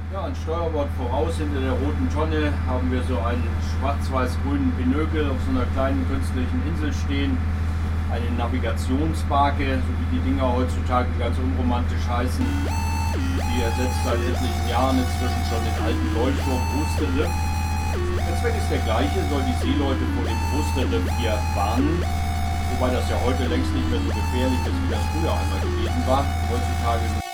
Ja, ein Steuerbord voraus, hinter der roten Tonne haben wir so einen schwarz-weiß-grünen Pinökel auf so einer kleinen künstlichen Insel stehen. Eine Navigationsbarke, so wie die Dinger heutzutage ganz unromantisch heißen. Die ersetzt seit etlichen Jahren inzwischen schon den alten Leuchtturm Osterriff. Der Zweck ist der gleiche, soll die Seeleute vor dem Osterriff hier warnen. Wobei das ja heute längst nicht mehr so gefährlich ist, wie das früher einmal gewesen war. Heutzutage